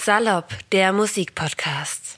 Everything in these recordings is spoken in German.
Salopp, der Musikpodcast.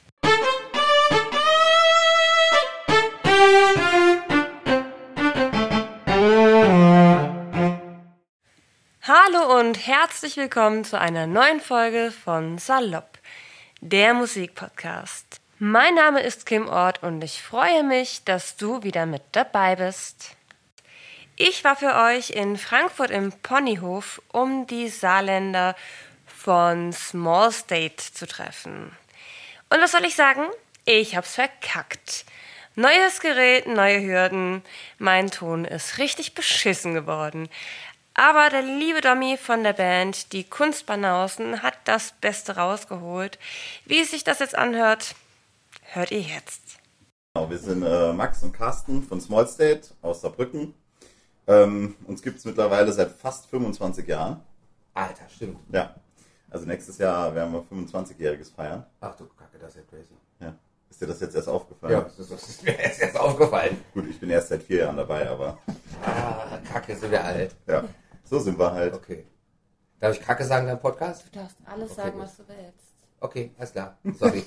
Hallo und herzlich willkommen zu einer neuen Folge von Salopp, der Musikpodcast. Mein Name ist Kim Ort und ich freue mich, dass du wieder mit dabei bist. Ich war für euch in Frankfurt im Ponyhof, um die Saarländer von Small State zu treffen. Und was soll ich sagen? Ich hab's verkackt. Neues Gerät, neue Hürden. Mein Ton ist richtig beschissen geworden. Aber der liebe Domi von der Band, die Kunstbanausen, hat das Beste rausgeholt. Wie sich das jetzt anhört, hört ihr jetzt. Wir sind Max und Carsten von Small State aus Saarbrücken. Uns gibt es mittlerweile seit fast 25 Jahren. Alter, stimmt. Ja. Also nächstes Jahr werden wir 25-Jähriges feiern. Ach du Kacke, das ist ja crazy. Ja. Ist dir das jetzt erst aufgefallen? Ja, das ist mir erst aufgefallen. Gut, ich bin erst seit 4 Jahren dabei, aber... Kacke, sind wir alt. Ja, so sind wir halt. Okay. Darf ich Kacke sagen in deinem Podcast? Du darfst alles Okay, sagen, gut. was du willst. Okay, alles klar. Sorry.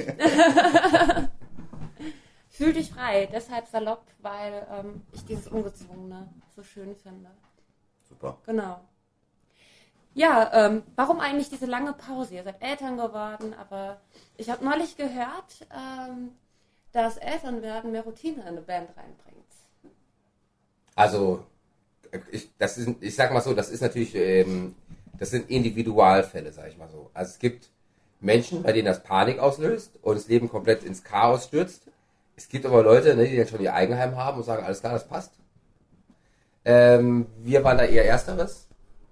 Fühl dich frei, deshalb salopp, weil ich dieses Ungezwungene so schön finde. Super. Genau. Ja, warum eigentlich diese lange Pause? Ihr seid Eltern geworden, aber ich habe neulich gehört, dass Elternwerden mehr Routine in eine Band reinbringt. Also, ich sag mal so, das ist natürlich, das sind Individualfälle, sag ich mal so. Also es gibt Menschen, bei denen das Panik auslöst und das Leben komplett ins Chaos stürzt. Es gibt aber Leute, die dann schon ihr Eigenheim haben und sagen, alles klar, das passt. Wir waren da eher Ersteres.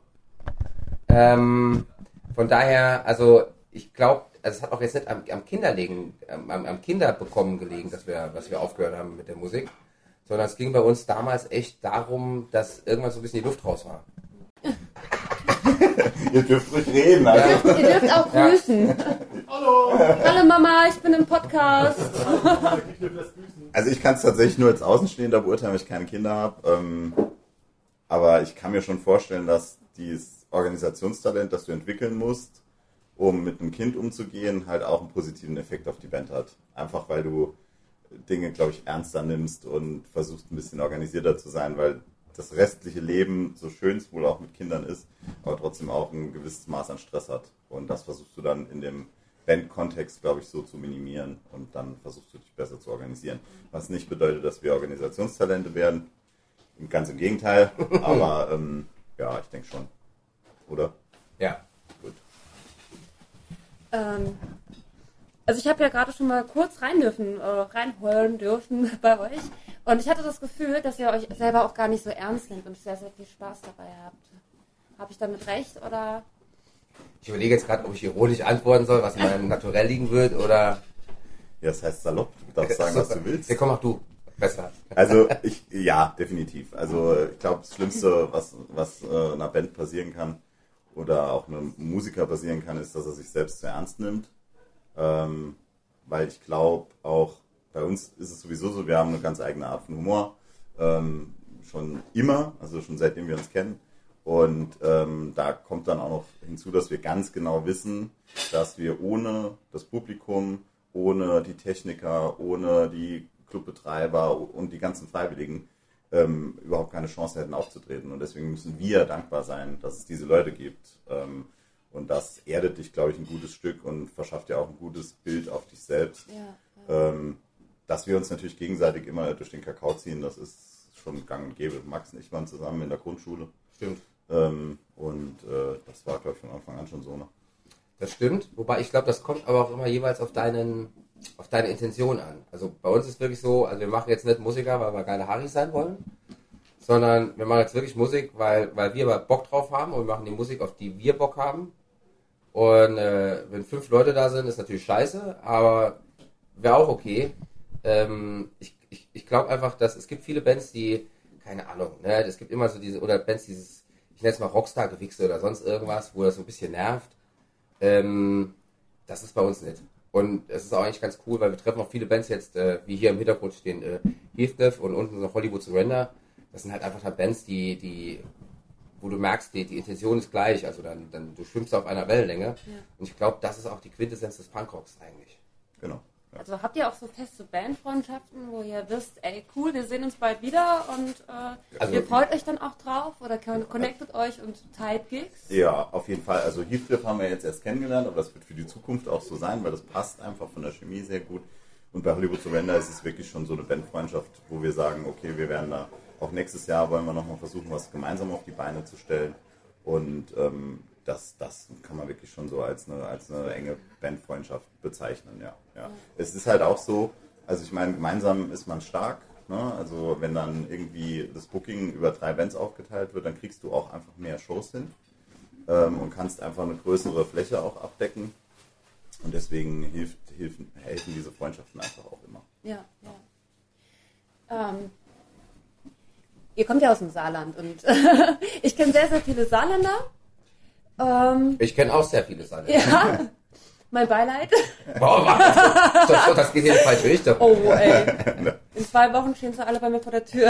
Von daher, also ich glaube, es hat auch jetzt nicht am Kinderbekommen gelegen, dass wir aufgehört haben mit der Musik, sondern es ging bei uns damals echt darum, dass irgendwann so ein bisschen die Luft raus war. Ihr dürft ruhig reden, also. Ihr dürft auch grüßen. Hallo Mama, ich bin im Podcast. Also ich kann es tatsächlich nur als Außenstehender beurteilen, weil ich keine Kinder habe. Aber ich kann mir schon vorstellen, dass dieses Organisationstalent, das du entwickeln musst, um mit einem Kind umzugehen, halt auch einen positiven Effekt auf die Band hat. Einfach weil du Dinge, glaube ich, ernster nimmst und versuchst ein bisschen organisierter zu sein, weil das restliche Leben, so schön es wohl auch mit Kindern ist, aber trotzdem auch ein gewisses Maß an Stress hat. Und das versuchst du dann in dem Band-Kontext, glaube ich, so zu minimieren und dann versuchst du dich besser zu organisieren. Was nicht bedeutet, dass wir Organisationstalente werden. Ganz im Gegenteil, aber ja, ich denke schon. Oder? Ja. Gut. Also ich habe ja gerade schon mal kurz reinholen dürfen bei euch. Und ich hatte das Gefühl, dass ihr euch selber auch gar nicht so ernst nehmt und sehr, sehr viel Spaß dabei habt. Habe ich damit recht oder? Ich überlege jetzt gerade, ob ich ironisch antworten soll, was in meinem Naturell liegen wird, oder... Ja, das heißt salopp, du darfst sagen, was du willst. Ja, komm, mach du. Besser. Also, ja, definitiv. Also, ich glaube, das Schlimmste, was einer Band passieren kann oder auch einem Musiker passieren kann, ist, dass er sich selbst zu ernst nimmt. Weil ich glaube, auch bei uns ist es sowieso so, wir haben eine ganz eigene Art von Humor. Schon immer, also schon seitdem wir uns kennen. Und da kommt dann auch noch hinzu, dass wir ganz genau wissen, dass wir ohne das Publikum, ohne die Techniker, ohne die Clubbetreiber und die ganzen Freiwilligen überhaupt keine Chance hätten aufzutreten. Und deswegen müssen wir dankbar sein, dass es diese Leute gibt. Und das erdet dich, glaube ich, ein gutes Stück und verschafft dir auch ein gutes Bild auf dich selbst. Ja. Dass wir uns natürlich gegenseitig immer durch den Kakao ziehen, das ist schon gang und gäbe. Max und ich waren zusammen in der Grundschule. Stimmt. Das war, glaube ich, von Anfang an schon so. Ne? Das stimmt, wobei ich glaube, das kommt aber auch immer jeweils auf deine Intention an. Also bei uns ist wirklich so, also wir machen jetzt nicht Musiker, weil wir geile Harrys sein wollen, sondern wir machen jetzt wirklich Musik, weil wir aber Bock drauf haben und wir machen die Musik, auf die wir Bock haben. Und wenn 5 Leute da sind, ist natürlich scheiße, aber wäre auch okay. Ich glaube einfach, dass es gibt viele Bands, die, keine Ahnung, ne, es gibt immer so diese, oder Bands, dieses, ich nenne es mal Rockstar-Gewichse oder sonst irgendwas, wo das so ein bisschen nervt. Das ist bei uns nicht. Und es ist auch eigentlich ganz cool, weil wir treffen auch viele Bands jetzt, wie hier im Hintergrund stehen, Heathcliff und unten noch Hollywood Surrender. Das sind halt einfach Bands, die wo du merkst, die Intention ist gleich, also dann du schwimmst auf einer Wellenlänge. Ja. Und ich glaube, das ist auch die Quintessenz des Punkrocks eigentlich. Genau. Ja. Also habt ihr auch so feste Bandfreundschaften, wo ihr wisst, ey cool, wir sehen uns bald wieder und also, ihr freut euch dann auch drauf oder connectet euch und teilt Gigs? Ja, auf jeden Fall. Also Heathcliff haben wir jetzt erst kennengelernt, aber das wird für die Zukunft auch so sein, weil das passt einfach von der Chemie sehr gut. Und bei Hollywood Surrender ist es wirklich schon so eine Bandfreundschaft, wo wir sagen, okay, wir werden da auch nächstes Jahr wollen wir nochmal versuchen, was gemeinsam auf die Beine zu stellen. Und das kann man wirklich schon so als eine enge Bandfreundschaft bezeichnen, ja. Es ist halt auch so, also ich meine, gemeinsam ist man stark, ne? Also wenn dann irgendwie das Booking über 3 Bands aufgeteilt wird, dann kriegst du auch einfach mehr Shows hin und kannst einfach eine größere Fläche auch abdecken. Und deswegen helfen diese Freundschaften einfach auch immer. Ja. Ihr kommt ja aus dem Saarland und ich kenne sehr, sehr viele Saarländer. Ich kenne auch sehr viele Saarländer. Ja, mein Beileid. Boah, das geht hier in die falsche Richtung. Oh, ey. In 2 Wochen stehen sie alle bei mir vor der Tür.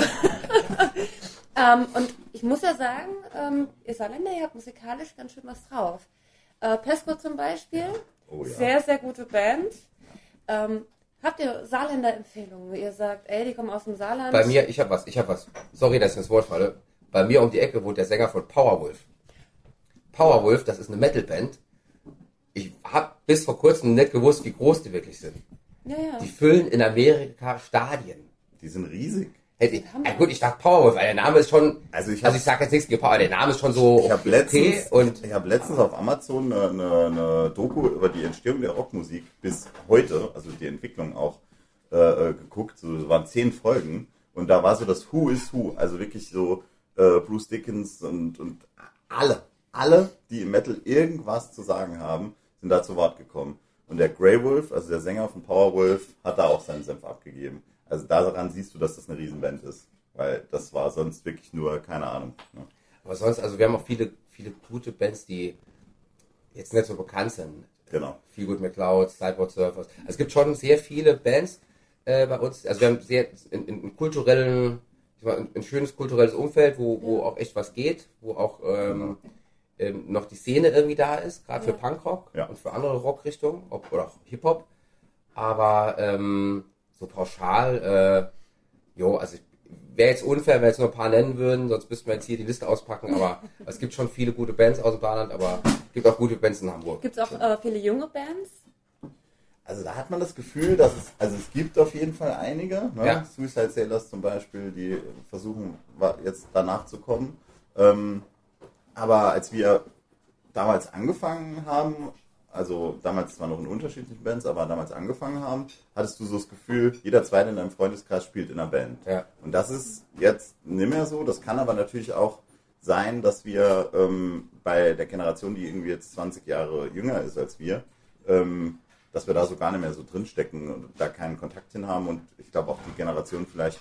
Und ich muss ja sagen, ihr Saarländer, ihr habt musikalisch ganz schön was drauf. Pesco zum Beispiel, sehr, sehr gute Band. Habt ihr Saarländer-Empfehlungen, wo ihr sagt, ey, die kommen aus dem Saarland? Bei mir, ich hab was. Sorry, dass ich ins Wort falle. Bei mir um die Ecke wohnt der Sänger von Powerwolf. Powerwolf, das ist eine Metalband. Ich habe bis vor kurzem nicht gewusst, wie groß die wirklich sind. Ja. Die füllen in Amerika Stadien. Die sind riesig. Gut, ich dachte Powerwolf, weil der Name ist schon, also ich sag jetzt nichts gegen Power, der Name ist schon so ich habe letztens auf Amazon eine Doku über die Entstehung der Rockmusik bis heute, also die Entwicklung auch geguckt, so, das waren 10 Folgen und da war so das Who is Who, also wirklich so Bruce Dickens und alle, die im Metal irgendwas zu sagen haben, sind da zu Wort gekommen. Und der Grey Wolf, also der Sänger von Powerwolf, hat da auch seinen Senf abgegeben. Also daran siehst du, dass das eine Riesenband ist. Weil das war sonst wirklich nur, keine Ahnung. Ne? Aber sonst, also wir haben auch viele gute Bands, die jetzt nicht so bekannt sind. Genau. Feel Good McCloud, Sideboard Surfers. Also es gibt schon sehr viele Bands bei uns. Also wir haben sehr ein schönes kulturelles Umfeld, wo auch echt was geht, wo auch noch die Szene irgendwie da ist, gerade für Punkrock und für andere Rockrichtungen oder auch Hip-Hop. Aber so pauschal, also wäre jetzt unfair, wenn wir jetzt nur ein paar nennen würden, sonst müssten wir jetzt hier die Liste auspacken, aber es gibt schon viele gute Bands aus dem Saarland, aber es gibt auch gute Bands in Hamburg. Gibt es auch viele junge Bands? Also da hat man das Gefühl, dass es gibt auf jeden Fall einige, ne? Ja. Suicide Sailors zum Beispiel, die versuchen jetzt danach zu kommen. Aber als wir damals angefangen haben, also damals zwar noch in unterschiedlichen Bands, aber damals angefangen haben, hattest du so das Gefühl, jeder Zweite in deinem Freundeskreis spielt in einer Band. Ja. Und das ist jetzt nicht mehr so. Das kann aber natürlich auch sein, dass wir bei der Generation, die irgendwie jetzt 20 Jahre jünger ist als wir, dass wir da so gar nicht mehr so drinstecken und da keinen Kontakt hin haben. Und ich glaube auch die Generation vielleicht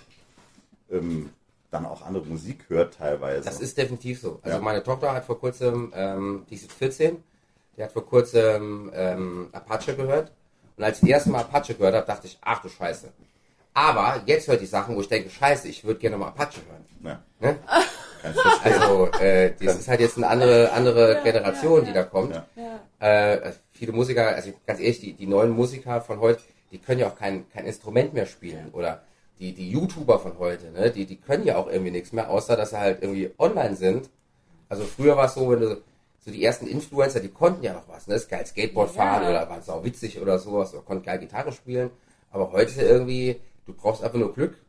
dann auch andere Musik hört teilweise. Das ist definitiv so. Also meine Tochter hat vor kurzem, die ist 14, die hat vor kurzem Apache gehört. Und als ich das erste Mal Apache gehört habe, dachte ich, ach du Scheiße. Aber jetzt hört die Sachen, wo ich denke, Scheiße, ich würde gerne mal Apache hören. Ja. Ne? Also das ist halt jetzt eine andere Generation, die da kommt. Ja. Viele Musiker, also ganz ehrlich, die neuen Musiker von heute, die können ja auch kein Instrument mehr spielen. Oder die YouTuber von heute, ne? Die können ja auch irgendwie nichts mehr, außer dass sie halt irgendwie online sind. Also früher war es so, wenn du so die ersten Influencer, die konnten ja noch was, ne? Das geil Skateboard fahren oder waren sau witzig oder sowas, oder konnten geil Gitarre spielen. Aber heute ist ja irgendwie, du brauchst einfach nur Glück.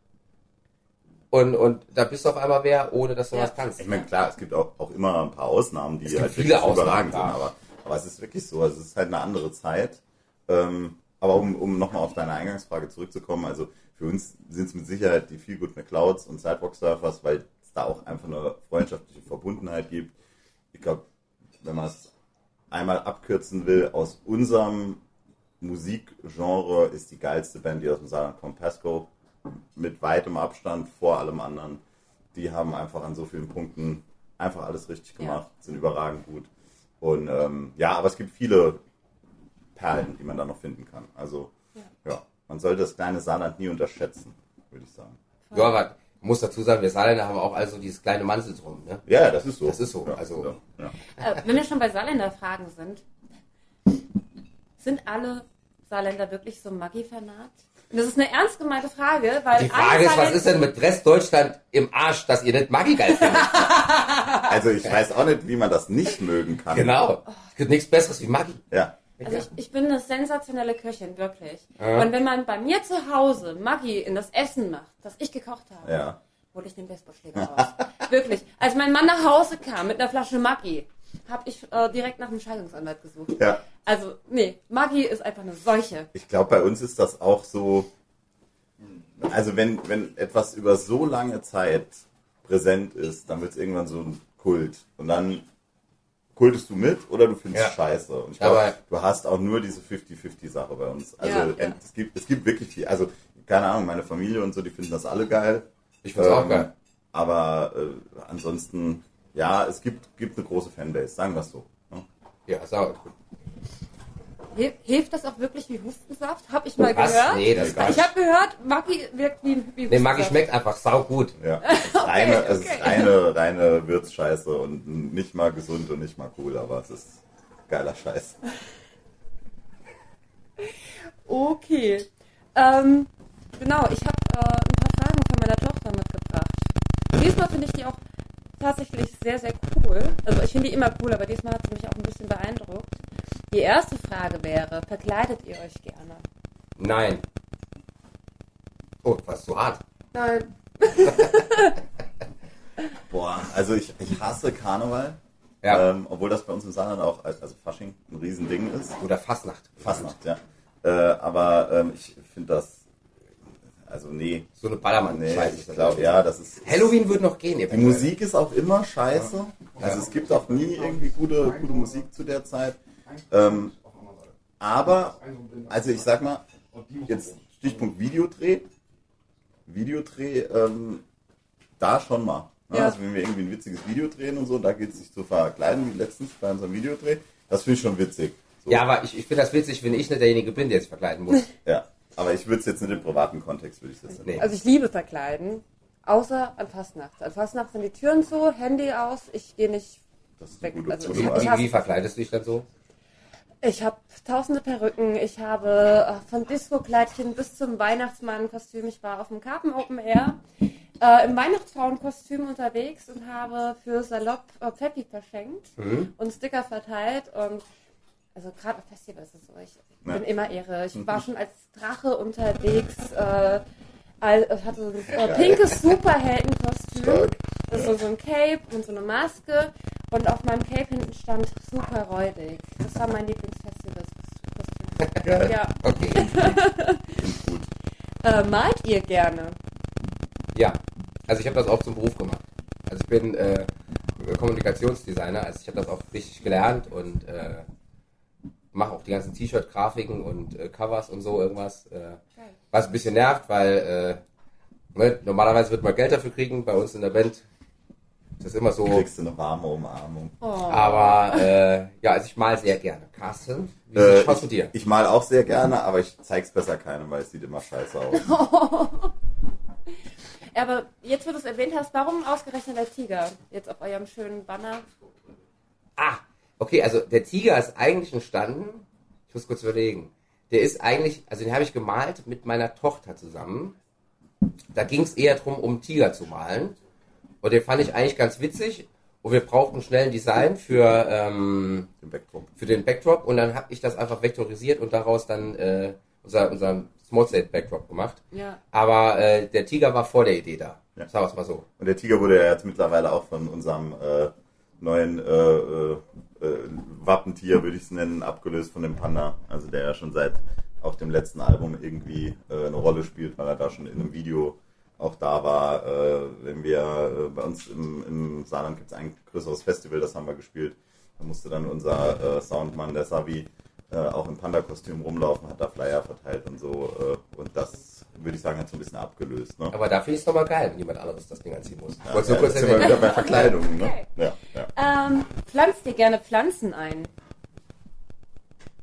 Und da bist du auf einmal wer, ohne dass du was kannst. Ich meine, klar, es gibt auch immer ein paar Ausnahmen, die halt viele wirklich überragend Ausnahmen, sind. Aber es ist wirklich so, also es ist halt eine andere Zeit. Aber um nochmal auf deine Eingangsfrage zurückzukommen, also für uns sind es mit Sicherheit die Feel Good McClouds und Sidewalk Surfers, weil es da auch einfach eine freundschaftliche Verbundenheit gibt. Ich glaube, wenn man es einmal abkürzen will, aus unserem Musikgenre ist die geilste Band, die aus dem Saarland kommt, Pesco, mit weitem Abstand vor allem anderen. Die haben einfach an so vielen Punkten einfach alles richtig gemacht, sind überragend gut. Und aber es gibt viele Perlen, die man da noch finden kann. Also man sollte das kleine Saarland nie unterschätzen, würde ich sagen. Ja, aber Ich muss dazu sagen, wir Saarländer haben auch also dieses kleine Mantel drum. Ne? Ja, das ist so. Das ist so. Ja, Also, ja. Wenn wir schon bei Saarländer Fragen sind alle Saarländer wirklich so Maggi-Fanat? Das ist eine ernst gemeinte Frage, weil die Frage ist, was ist denn mit Restdeutschland im Arsch, dass ihr nicht Maggi geil findet? Also ich weiß auch nicht, wie man das nicht mögen kann. Genau. Es gibt nichts Besseres wie Maggi. Ja. Also ich bin eine sensationelle Köchin, wirklich. Und wenn man bei mir zu Hause Maggi in das Essen macht, das ich gekocht habe, Ja. hole ich den Baseballschläger raus. Wirklich. Als mein Mann nach Hause kam mit einer Flasche Maggi, habe ich direkt nach einem Scheidungsanwalt gesucht. Ja. Also, nee, Maggi ist einfach eine Seuche. Ich glaube, bei uns ist das auch so, also wenn etwas über so lange Zeit präsent ist, dann wird es irgendwann so ein Kult. Und dann kultest du mit oder du findest Ja. scheiße. Und ich Aber- glaube, du hast auch nur diese 50-50-Sache bei uns. Also Ja. Es gibt wirklich viel, also keine Ahnung, meine Familie und so, die finden das alle geil. Ich find's auch geil. Aber ansonsten, ja, es gibt eine große Fanbase, sagen wir es so. Ne? Ja, sauer. Hilft das auch wirklich wie Hustensaft? Hab ich mal Was? gehört. Nee, das gar Ich nicht. habe gehört, Maggi wirkt wie Hustensaft. Nee, Maggi schmeckt einfach sau gut. Ja, es ist reine Würzscheiße und nicht mal gesund und nicht mal cool, aber es ist geiler Scheiß. Okay. Genau, ich habe ein paar Fragen von meiner Tochter mitgebracht. Diesmal finde ich die auch tatsächlich sehr, sehr cool. Also ich finde die immer cool, aber diesmal hat sie mich auch ein bisschen beeindruckt. Die erste Frage wäre, verkleidet ihr euch gerne? Nein. Oh, was so hart. Nein. Boah, also ich hasse Karneval, Ja. obwohl das bei uns im Saarland auch, also Fasching, ein Riesending ist. Oder Fastnacht. Fastnacht, ja. Aber ich finde das, also nee. So eine Ballermann. Nee, Scheiße, ich glaube, ja, das ist... Halloween wird noch gehen. Die eventuell. Musik ist auch immer scheiße. Also es gibt auch nie irgendwie gute Musik zu der Zeit. Aber, also ich sag mal, jetzt Stichpunkt Videodreh, da schon mal. Ne? Ja. Also wenn wir irgendwie ein witziges Video drehen und so, da geht es sich zu verkleiden, wie letztens bei unserem Videodreh, das finde ich schon witzig. So. Ja, aber ich finde das witzig, wenn ich nicht derjenige bin, der sich verkleiden muss. Ja. Aber ich würde es jetzt nicht im privaten Kontext, würde ich es jetzt nicht. Nee. Also ich liebe verkleiden, außer an Fastnacht. An Fastnacht sind die Türen zu, Handy aus, ich gehe nicht Das ist weg. eine gute Also gute ich Wahl. Wie verkleidest du dich dann so? Ich habe tausende Perücken, ich habe von Disco-Kleidchen bis zum Weihnachtsmann-Kostüm. Ich war auf dem Karpen Open Air im Weihnachtsfrauenkostüm unterwegs und habe für Salopp Pfeffi verschenkt und Sticker verteilt. Und also gerade auf Festivals ist es so, ich bin immer Ehre. Ich war schon als Drache unterwegs, hatte so ein pinkes Superheldenkostüm. Stark. Das ist so ein Cape und so eine Maske. Und auf meinem Cape hinten stand super räudig. Das war mein Lieblingsfestivalskostüm. Geil. Ja. Okay. Gut. Malt ihr gerne? Ja. Also ich habe das auch zum Beruf gemacht. Also ich bin Kommunikationsdesigner, also ich habe das auch richtig gelernt und mache auch die ganzen T-Shirt-Grafiken und Covers und so irgendwas. Was ein bisschen nervt, weil normalerweise wird man Geld dafür kriegen, bei uns in der Band ist das immer so. Kriegst du eine warme Umarmung. Aber ja, also ich mal sehr gerne. Carsten, wie schaut's mit dir? Ich mal auch sehr gerne, aber ich zeig's besser keinem, weil es sieht immer scheiße aus. Aber jetzt, wo du es erwähnt hast, warum ausgerechnet der Tiger? Jetzt auf eurem schönen Banner. Ah, okay, also der Tiger ist eigentlich entstanden, ich muss kurz überlegen, der ist eigentlich, also den habe ich gemalt mit meiner Tochter zusammen. Da ging es eher darum, um Tiger zu malen. Und den fand ich eigentlich ganz witzig. Und wir brauchten schnell ein Design für den Backdrop. Und dann habe ich das einfach vektorisiert und daraus dann unser Small State Backdrop gemacht. Ja. Aber der Tiger war vor der Idee da. Ja. Sagen wir es mal so. Und der Tiger wurde ja jetzt mittlerweile auch von unserem neuen Wappentier, würde ich es nennen, abgelöst von dem Panda. Also der ja schon seit auch dem letzten Album irgendwie eine Rolle spielt, weil er da schon in einem Video auch da war. Wenn wir bei uns im Saarland gibt es ein größeres Festival, das haben wir gespielt. Da musste dann unser Soundmann, der Savi, auch im Panda-Kostüm rumlaufen, hat da Flyer verteilt und so. Und das, würde ich sagen, hat so ein bisschen abgelöst. Ne? Aber da finde ich es doch mal geil, wenn jemand anderes das Ding anziehen muss. Ja, Wolltest du kurz jetzt sind wir erwähnen? wieder bei Verkleidung. Ne? Okay. Ja. Pflanzt ihr gerne Pflanzen ein?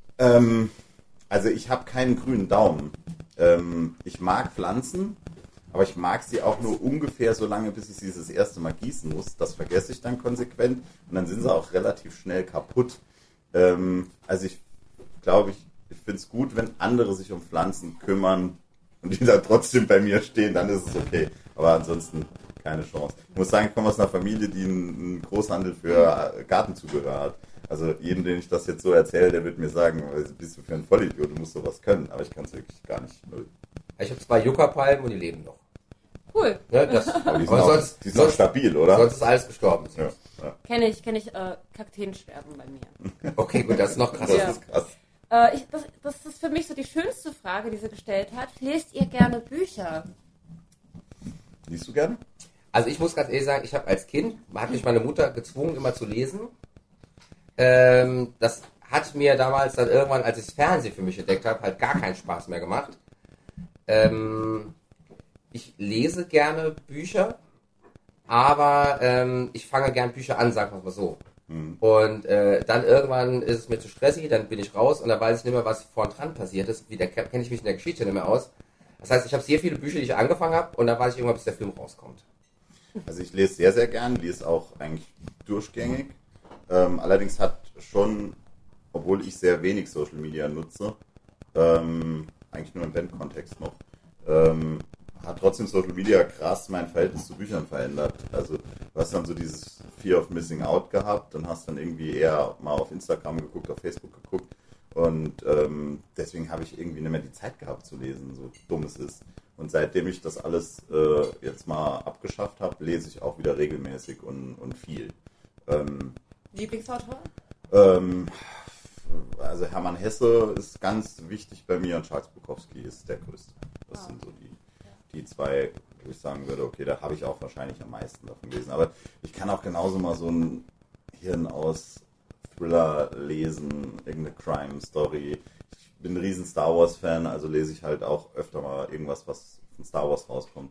Also ich habe keinen grünen Daumen. Ich mag Pflanzen, aber ich mag sie auch nur ungefähr so lange, bis ich sie das erste Mal gießen muss. Das vergesse ich dann konsequent und dann sind sie auch relativ schnell kaputt. Also ich glaube, ich finde es gut, wenn andere sich um Pflanzen kümmern und die da trotzdem bei mir stehen, dann ist es okay. Aber ansonsten keine Chance. Ich muss sagen, ich komme aus einer Familie, die einen Großhandel für Gartenzubehör hat. Also jedem, den ich das jetzt so erzähle, der wird mir sagen, was bist du für ein Vollidiot, du musst sowas können. Aber ich kann es wirklich gar nicht. Null. Ich habe 2 Yucca-Palmen und die leben noch. Cool. Ja, Aber die sind auch stabil, oder? Sonst ist alles gestorben. Ja, ja. Kenn ich Kakteensterben bei mir. Okay, gut, das ist noch krasser. Das ist krass. Das ist für mich so die schönste Frage, die sie gestellt hat. Lest ihr gerne Bücher? Liest du gerne? Also ich muss ganz ehrlich sagen, ich habe als Kind, hat mich meine Mutter gezwungen, immer zu lesen. Das hat mir damals dann irgendwann, als ich das Fernsehen für mich entdeckt habe, halt gar keinen Spaß mehr gemacht. Ich lese gerne Bücher, aber ich fange gern Bücher an, sagen wir mal so. Und dann irgendwann ist es mir zu stressig, dann bin ich raus und dann weiß ich nicht mehr, was vorn dran passiert ist. Kenne ich mich in der Geschichte nicht mehr aus. Das heißt, ich habe sehr viele Bücher, die ich angefangen habe und dann weiß ich irgendwann, bis der Film rauskommt. Also ich lese sehr, sehr gern, lese auch eigentlich durchgängig. Allerdings hat schon, obwohl ich sehr wenig Social Media nutze, eigentlich nur im Bandkontext noch, hat trotzdem Social Media krass mein Verhältnis zu Büchern verändert. Also du hast dann so dieses Fear of Missing Out gehabt und hast dann irgendwie eher mal auf Instagram geguckt, auf Facebook geguckt und deswegen habe ich irgendwie nicht mehr die Zeit gehabt zu lesen, so dumm es ist. Und seitdem ich das alles jetzt mal abgeschafft habe, lese ich auch wieder regelmäßig und viel. Lieblingsautor? Also Hermann Hesse ist ganz wichtig bei mir und Charles Bukowski ist der größte. Das sind so die zwei, wo ich sagen würde, okay, da habe ich auch wahrscheinlich am meisten davon gelesen. Aber ich kann auch genauso mal so ein Hirn aus Thriller lesen, irgendeine Crime-Story. Ich bin ein riesen Star Wars-Fan, also lese ich halt auch öfter mal irgendwas, was von Star Wars rauskommt.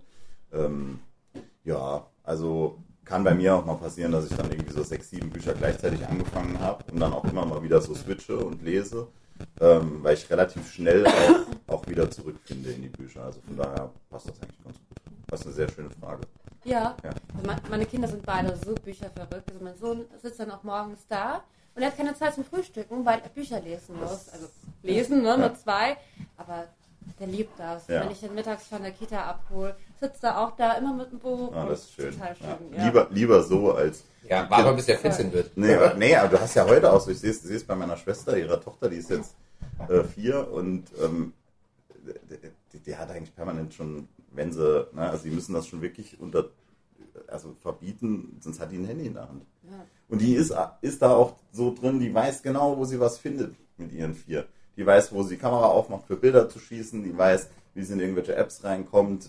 Ja, also kann bei mir auch mal passieren, dass ich dann irgendwie so 6, 7 Bücher gleichzeitig angefangen habe und dann auch immer mal wieder so switche und lese, weil ich relativ schnell auch wieder zurückfinde in die Bücher. Also von daher passt das eigentlich ganz gut. Das ist eine sehr schöne Frage. Ja. Ja. Also meine Kinder sind beide so bücherverrückt. Also mein Sohn sitzt dann auch morgens da und er hat keine Zeit zum Frühstücken, weil er Bücher lesen muss. Also lesen, ne, nur 2, aber der liebt das. Ja. Wenn ich den mittags von der Kita abhole, sitzt er auch da immer mit dem Buch. Ja, das ist schön. Total schön. Ja. Ja. Lieber so als... Ja, war aber bis der 14 wird. Nee, aber du hast ja heute auch so, ich sehe es bei meiner Schwester, ihrer Tochter, die ist jetzt 4 und die hat eigentlich permanent schon, wenn sie, ne, also die müssen das schon wirklich verbieten, sonst hat die ein Handy in der Hand. Ja. Und die ist da auch so drin, die weiß genau, wo sie was findet mit ihren 4. Die weiß, wo sie die Kamera aufmacht, für Bilder zu schießen, die weiß, wie sie in irgendwelche Apps reinkommt.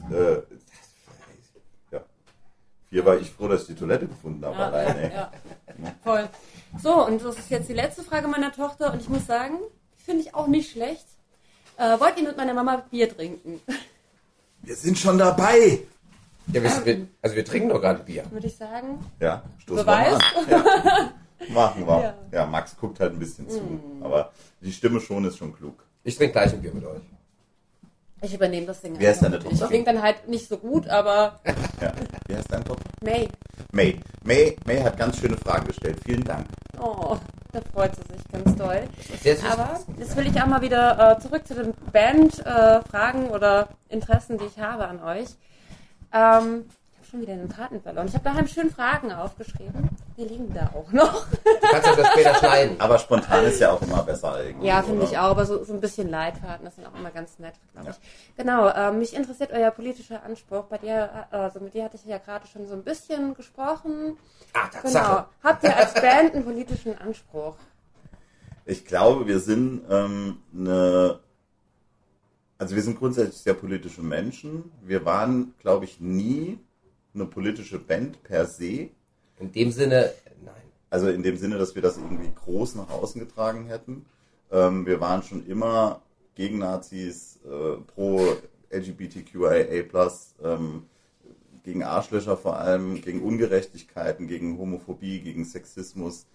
Ja. 4 war ich froh, dass ich die Toilette gefunden habe alleine. Ja, voll. So, und das ist jetzt die letzte Frage meiner Tochter und ich muss sagen, die finde ich auch nicht schlecht. Wollt ihr mit meiner Mama Bier trinken? Wir sind schon dabei! Ja, wir trinken doch gerade Bier. Würde ich sagen. Ja, stoßen Beweis? wir mal an. Ja. Machen wir. Ja. Ja, Max guckt halt ein bisschen zu. Aber die Stimme schon ist schon klug. Ich trinke gleich ein Bier mit euch. Ich übernehme das Ding. Wer ist einfach. deine Tochter? Ich klinge dann halt nicht so gut, aber Ja. Wie heißt deine Tochter? May. May hat ganz schöne Fragen gestellt. Vielen Dank. Oh, da freut sie sich ganz doll. Sehr süß. Aber jetzt will ich auch mal wieder zurück zu den Band-Fragen oder Interessen, die ich habe an euch. Ich habe schon wieder den Faden verloren. Ich habe daheim schön Fragen aufgeschrieben. Die liegen da auch noch. Du kannst das später schneiden. Aber spontan ist ja auch immer besser irgendwie. Ja, finde oder? ich auch. Aber so ein bisschen Leitfaden ist dann auch immer ganz nett, glaube ich. Genau, mich interessiert euer politischer Anspruch. Bei dir, also mit dir hatte ich ja gerade schon so ein bisschen gesprochen. Ah, Tatsache. Genau. Habt ihr als Band einen politischen Anspruch? Ich glaube, wir sind wir sind grundsätzlich sehr politische Menschen. Wir waren, glaube ich, nie eine politische Band per se. In dem Sinne, nein. Also in dem Sinne, dass wir das irgendwie groß nach außen getragen hätten. Wir waren schon immer gegen Nazis, pro LGBTQIA+, gegen Arschlöcher vor allem, gegen Ungerechtigkeiten, gegen Homophobie, gegen Sexismus.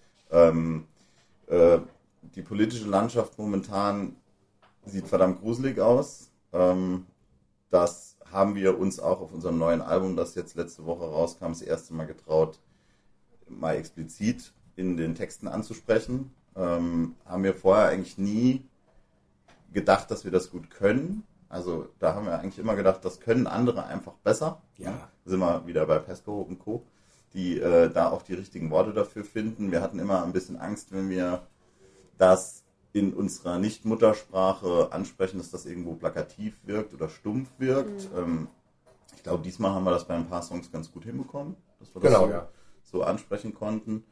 Die politische Landschaft momentan sieht verdammt gruselig aus. das haben wir uns auch auf unserem neuen Album, das jetzt letzte Woche rauskam, das erste Mal getraut, mal explizit in den Texten anzusprechen. Haben wir vorher eigentlich nie gedacht, dass wir das gut können. Also da haben wir eigentlich immer gedacht, das können andere einfach besser. Ja. Da sind wir wieder bei Pesco und Co., die da auch die richtigen Worte dafür finden. Wir hatten immer ein bisschen Angst, wenn wir das in unserer Nicht-Muttersprache ansprechen, dass das irgendwo plakativ wirkt oder stumpf wirkt. Ich glaube, diesmal haben wir das bei ein paar Songs ganz gut hinbekommen, dass wir das so ansprechen konnten.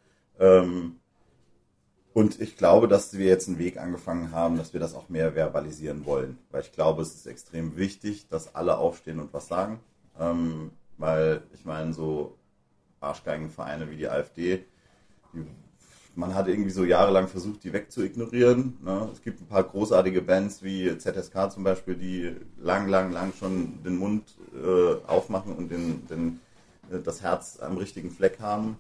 Und ich glaube, dass wir jetzt einen Weg angefangen haben, dass wir das auch mehr verbalisieren wollen. Weil ich glaube, es ist extrem wichtig, dass alle aufstehen und was sagen. Weil ich meine, so Arschgeigenvereine wie die AfD, man hat irgendwie so jahrelang versucht, die wegzuignorieren. Ne? Es gibt ein paar großartige Bands wie ZSK zum Beispiel, die lang schon den Mund aufmachen und das Herz am richtigen Fleck haben.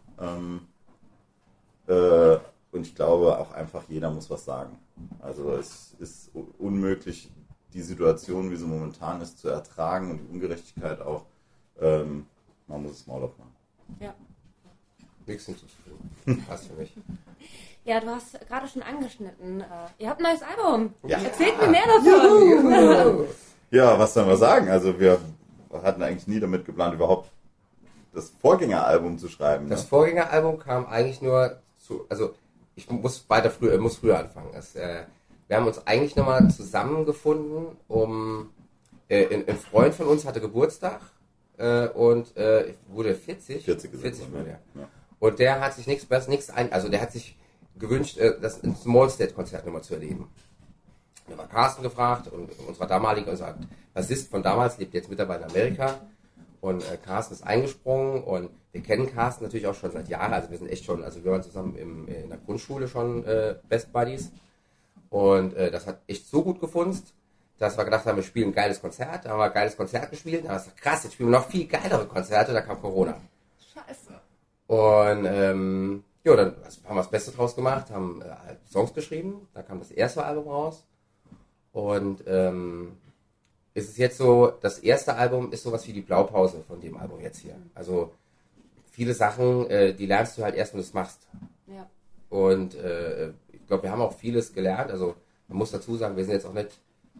Und ich glaube auch einfach, jeder muss was sagen. Also es ist unmöglich, die Situation, wie sie momentan ist, zu ertragen und die Ungerechtigkeit auch. Man muss es Maul aufmachen. Ja. Nichts hinzuzufügen. Passt für mich. Ja, du hast gerade schon angeschnitten. Ihr habt ein neues Album. Ja. Erzählt mir mehr davon. Ja, was sollen wir sagen? Also wir hatten eigentlich nie damit geplant, überhaupt das Vorgängeralbum zu schreiben. Das Vorgängeralbum kam eigentlich nur zu, also ich muss früher anfangen. Wir haben uns eigentlich nochmal zusammengefunden, ein Freund von uns hatte Geburtstag und wurde 40 wurde er. Ja. Und der hat sich der hat sich gewünscht, das ein Small State Konzert nochmal zu erleben. Da war Carsten gefragt und unser Bassist von damals lebt jetzt mittlerweile in Amerika. Und Carsten ist eingesprungen und wir kennen Carsten natürlich auch schon seit Jahren, also wir sind echt schon, also wir waren zusammen in der Grundschule schon Best Buddies und das hat echt so gut gefunzt, dass wir gedacht haben, wir spielen ein geiles Konzert, da haben wir ein geiles Konzert gespielt, da haben wir gesagt, krass, jetzt spielen wir noch viel geilere Konzerte, da kam Corona. Scheiße. Und dann haben wir das Beste draus gemacht, haben halt Songs geschrieben, da kam das erste Album raus und ist es jetzt so, das erste Album ist sowas wie die Blaupause von dem Album jetzt hier. Also viele Sachen, die lernst du halt erst, wenn du es machst. Ja. Und ich glaube, wir haben auch vieles gelernt. Also man muss dazu sagen, wir sind jetzt auch nicht,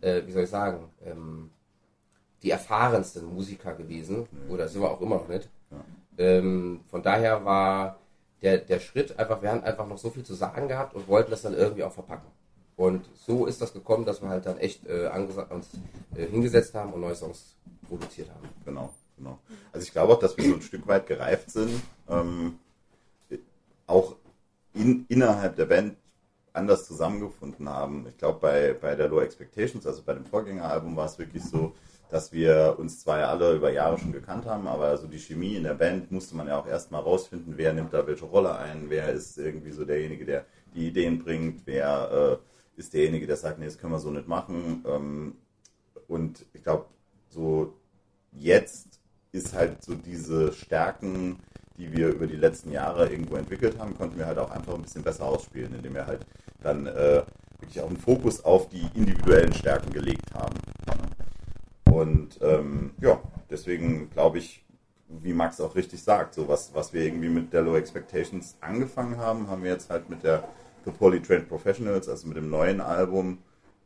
die erfahrensten Musiker gewesen. Oder sind wir auch immer noch nicht. Ja. Von daher war der Schritt einfach, wir haben einfach noch so viel zu sagen gehabt und wollten das dann irgendwie auch verpacken. Und so ist das gekommen, dass wir halt dann echt uns hingesetzt haben und neue Songs produziert haben. Genau. Also ich glaube auch, dass wir so ein Stück weit gereift sind, auch innerhalb der Band anders zusammengefunden haben. Ich glaube, bei der Low Expectations, also bei dem Vorgängeralbum, war es wirklich so, dass wir uns zwar alle über Jahre schon gekannt haben, aber so die Chemie in der Band musste man ja auch erstmal rausfinden, wer nimmt da welche Rolle ein, wer ist irgendwie so derjenige, der die Ideen bringt, wer ist derjenige, der sagt, nee, das können wir so nicht machen. Und ich glaube, so jetzt ist halt so diese Stärken, die wir über die letzten Jahre irgendwo entwickelt haben, konnten wir halt auch einfach ein bisschen besser ausspielen, indem wir halt dann wirklich auch einen Fokus auf die individuellen Stärken gelegt haben. Und deswegen glaube ich, wie Max auch richtig sagt, so was wir irgendwie mit der Low Expectations angefangen haben, haben wir jetzt halt mit der The Poorly Trained Professionals, also mit dem neuen Album,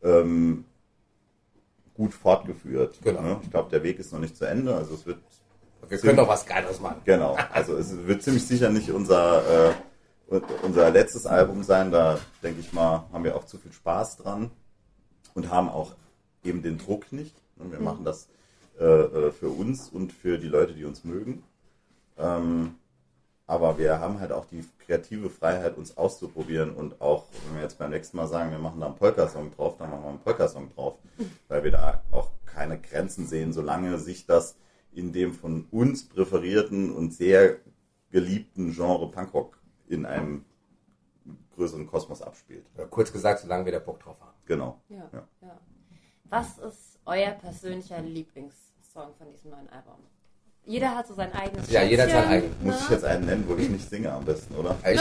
gut fortgeführt. Genau. Ne? Ich glaube, der Weg ist noch nicht zu Ende. Also wir können noch was Geiles machen. Genau. Also es wird ziemlich sicher nicht unser letztes Album sein. Da denke ich mal, haben wir auch zu viel Spaß dran und haben auch eben den Druck nicht. Wir machen das für uns und für die Leute, die uns mögen. Aber wir haben halt auch die kreative Freiheit, uns auszuprobieren und auch, wenn wir jetzt beim nächsten Mal sagen, wir machen da einen Polka-Song drauf, dann machen wir einen Polka-Song drauf, weil wir da auch keine Grenzen sehen, solange sich das in dem von uns präferierten und sehr geliebten Genre Punkrock in einem größeren Kosmos abspielt. Ja, kurz gesagt, solange wir da Bock drauf haben. Genau. Ja. Was ist euer persönlicher Lieblingssong von diesem neuen Album? Jeder hat so sein eigenes Ja, jeder hat sein Schätzchen, eigenes. Muss ich jetzt einen nennen, wo ich nicht singe am besten, oder? Ich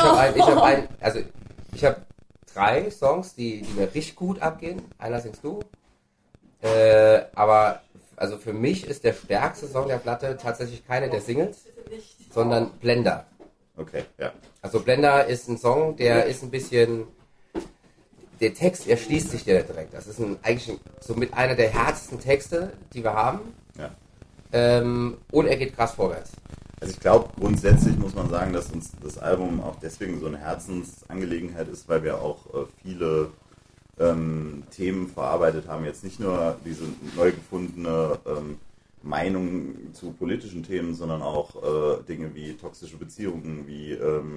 habe 3 Songs, die mir richtig gut abgehen. Einer singst du. Aber also für mich ist der stärkste Song der Platte tatsächlich keine der Singles, sondern Blender. Okay, ja. Also Blender ist ein Song, der ist ein bisschen, der Text erschließt sich dir direkt. Das ist eigentlich somit einer der härtesten Texte, die wir haben. Ja. Und er geht krass vorwärts. Also ich glaube, grundsätzlich muss man sagen, dass uns das Album auch deswegen so eine Herzensangelegenheit ist, weil wir auch viele Themen verarbeitet haben. Jetzt nicht nur diese neu gefundene Meinung zu politischen Themen, sondern auch Dinge wie toxische Beziehungen, wie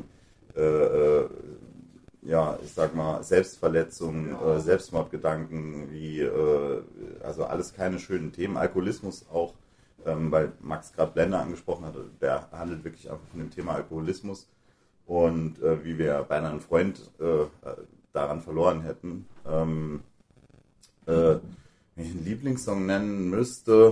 ja, ich sag mal, Selbstverletzung, Selbstmordgedanken, wie also alles keine schönen Themen. Alkoholismus auch, weil Max gerade Blender angesprochen hat, der handelt wirklich einfach von dem Thema Alkoholismus und wie wir beinahe einen Freund daran verloren hätten. Wenn ich einen Lieblingssong nennen müsste,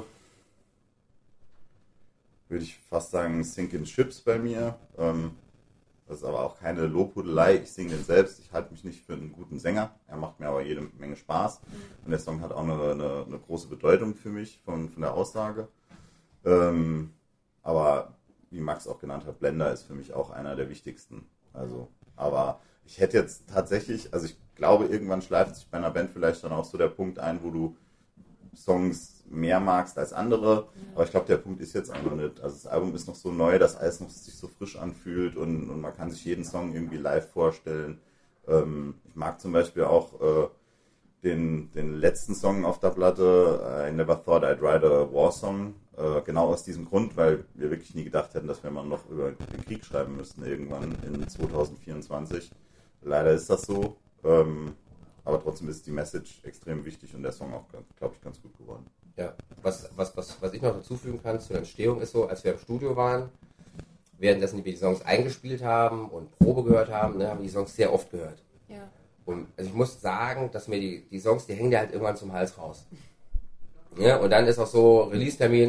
würde ich fast sagen Sinking Ships bei mir. Das ist aber auch keine Lobhudelei. Ich singe den selbst. Ich halte mich nicht für einen guten Sänger. Er macht mir aber jede Menge Spaß. Und der Song hat auch eine große Bedeutung für mich von der Aussage. Aber wie Max auch genannt hat, Blender ist für mich auch einer der wichtigsten. Also, aber ich hätte jetzt tatsächlich, also ich glaube, irgendwann schleift sich bei einer Band vielleicht dann auch so der Punkt ein, wo du Songs mehr magst als andere. Aber ich glaube, der Punkt ist jetzt auch noch nicht. Also das Album ist noch so neu, dass alles noch sich so frisch anfühlt und man kann sich jeden Song irgendwie live vorstellen. Ich mag zum Beispiel auch den letzten Song auf der Platte, I Never Thought I'd Write a War Song. Genau aus diesem Grund, weil wir wirklich nie gedacht hätten, dass wir mal noch über den Krieg schreiben müssten irgendwann in 2024. Leider ist das so. Aber trotzdem ist die Message extrem wichtig und der Song auch, glaube ich, ganz gut geworden. Ja, was ich noch dazufügen kann zur Entstehung ist so, als wir im Studio waren, währenddessen wir die Songs eingespielt haben und Probe gehört haben, ne, haben wir die Songs sehr oft gehört. Ja. Und also ich muss sagen, dass mir die Songs, die hängen dir halt irgendwann zum Hals raus. Ja, und dann ist auch so Release-Termin,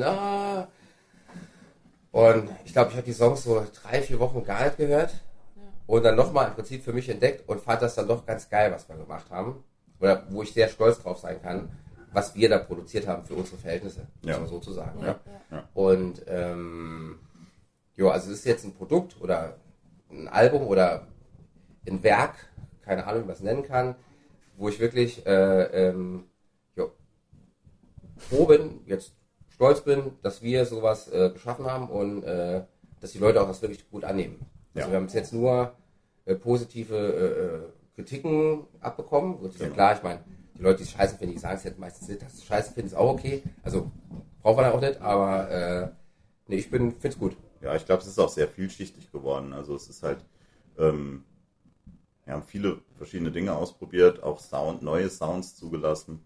und ich glaube, ich habe die Songs so 3-4 Wochen gar nicht gehört. Und dann nochmal im Prinzip für mich entdeckt und fand das dann doch ganz geil, was wir gemacht haben. Oder wo ich sehr stolz drauf sein kann, was wir da produziert haben für unsere Verhältnisse, muss man so zu sagen. Ja. Ja. Und also es ist jetzt ein Produkt oder ein Album oder ein Werk, keine Ahnung, wie man es nennen kann, wo ich wirklich froh bin, jetzt stolz bin, dass wir sowas geschaffen haben und dass die Leute auch das wirklich gut annehmen. Also wir haben jetzt nur positive Kritiken abbekommen. Gut, ist ja klar, ich meine, die Leute, die es scheiße finden, die sagen es jetzt meistens nicht, dass sie es scheiße finden, ist auch okay. Also braucht man auch nicht, aber ich finde es gut. Ja, ich glaube, es ist auch sehr vielschichtig geworden. Also es ist halt, wir haben viele verschiedene Dinge ausprobiert, auch neue Sounds zugelassen.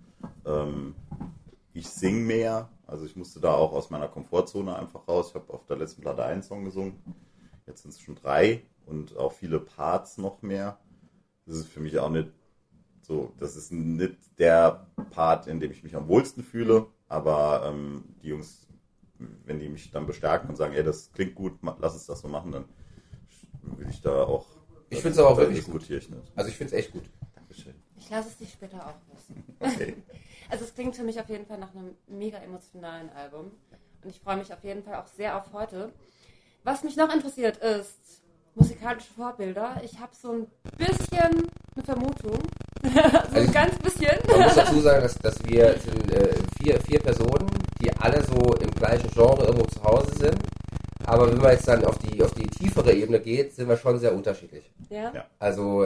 Ich singe mehr, also ich musste da auch aus meiner Komfortzone einfach raus. Ich habe auf der letzten Platte einen Song gesungen. Jetzt sind es schon 3 und auch viele Parts noch mehr. Das ist für mich auch nicht so, das ist nicht der Part, in dem ich mich am wohlsten fühle, aber die Jungs, wenn die mich dann bestärken und sagen, ey, das klingt gut, lass uns das so machen, dann will ich da auch. Ich finde es aber auch wirklich gut. Ich nicht. Also ich finde es echt gut. Dankeschön. Ich lasse es dich später auch wissen. Okay. Also es klingt für mich auf jeden Fall nach einem mega emotionalen Album. Und ich freue mich auf jeden Fall auch sehr auf heute. Was mich noch interessiert ist musikalische Vorbilder. Ich habe so ein bisschen eine Vermutung. So ein ganz bisschen. Man muss dazu sagen, dass wir sind vier Personen, die alle so im gleichen Genre irgendwo zu Hause sind. Aber wenn man jetzt dann auf die tiefere Ebene geht, sind wir schon sehr unterschiedlich. Ja. Also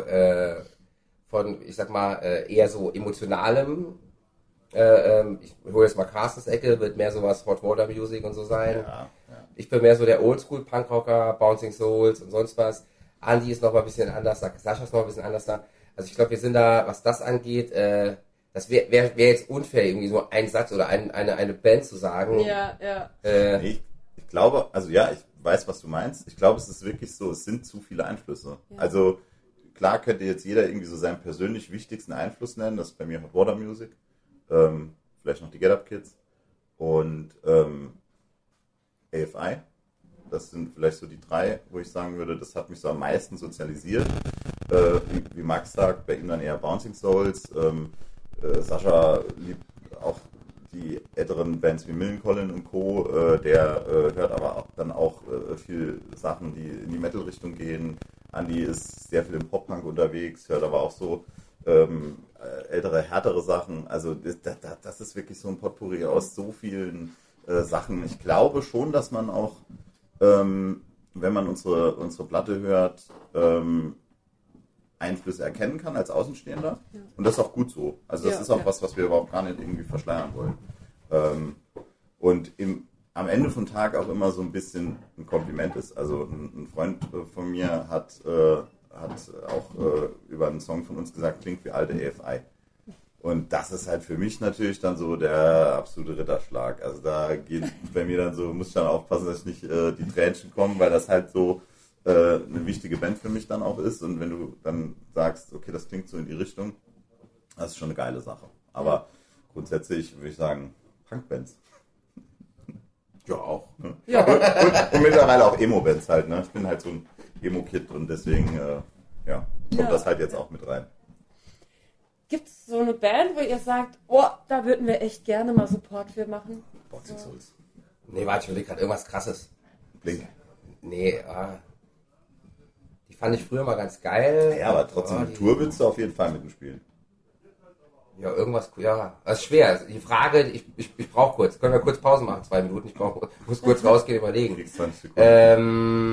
von, ich sag mal, eher so emotionalem. Ich hole jetzt mal Carstens Ecke, wird mehr sowas Hot Water Music und so sein. Ja. Ich bin mehr so der Oldschool Punkrocker, Bouncing Souls und sonst was. Andy ist noch mal ein bisschen anders, Sascha ist noch ein bisschen anders da. Also ich glaube, wir sind da, was das angeht, das wäre jetzt unfair, irgendwie so ein Satz oder eine Band zu sagen. Ja. Ich glaube, also ja, ich weiß, was du meinst. Ich glaube, es ist wirklich so, es sind zu viele Einflüsse. Ja. Also klar könnte jetzt jeder irgendwie so seinen persönlich wichtigsten Einfluss nennen. Das ist bei mir Hot Water Music. Vielleicht noch die Get Up Kids und AFI. Das sind vielleicht so die 3, wo ich sagen würde, das hat mich so am meisten sozialisiert. Wie Max sagt, bei ihm dann eher Bouncing Souls. Sascha liebt auch die älteren Bands wie Millencolin und Co., der hört aber auch viel Sachen, die in die Metal-Richtung gehen. Andi ist sehr viel im Pop-Punk unterwegs, hört aber auch so ältere, härtere Sachen. Also das ist wirklich so ein Potpourri aus so vielen Sachen. Ich glaube schon, dass man auch, wenn man unsere Platte hört, Einflüsse erkennen kann als Außenstehender. Ja. Und das ist auch gut so. Also das ist auch was wir überhaupt gar nicht irgendwie verschleiern wollen. Und am Ende vom Tag auch immer so ein bisschen ein Kompliment ist. Also ein Freund von mir hat auch über einen Song von uns gesagt, klingt wie alte EFI. Und das ist halt für mich natürlich dann so der absolute Ritterschlag. Also da geht bei mir dann so, muss ich dann aufpassen, dass nicht die Tränchen kommen, weil das halt so eine wichtige Band für mich dann auch ist. Und wenn du dann sagst, okay, das klingt so in die Richtung, das ist schon eine geile Sache. Aber grundsätzlich würde ich sagen, Punkbands. Ja, auch. Ja. Und mittlerweile auch Emo-Bands halt. Ne? Ich bin halt so ein Emo-Kid und deswegen kommt das halt jetzt auch mit rein. Gibt es so eine Band, wo ihr sagt, oh, da würden wir echt gerne mal Support für machen? Boxing Souls. Nee, warte, ich überlege gerade irgendwas Krasses. Blink. Nee, die fand ich früher mal ganz geil. Ja, aber trotzdem eine Tour willst du auf jeden Fall mit dem Spielen. Ja, irgendwas, ja. Das ist schwer. Die Frage, ich brauche kurz. Können wir kurz Pause machen? 2 Minuten. Muss kurz rausgehen, überlegen. 20 Sekunden.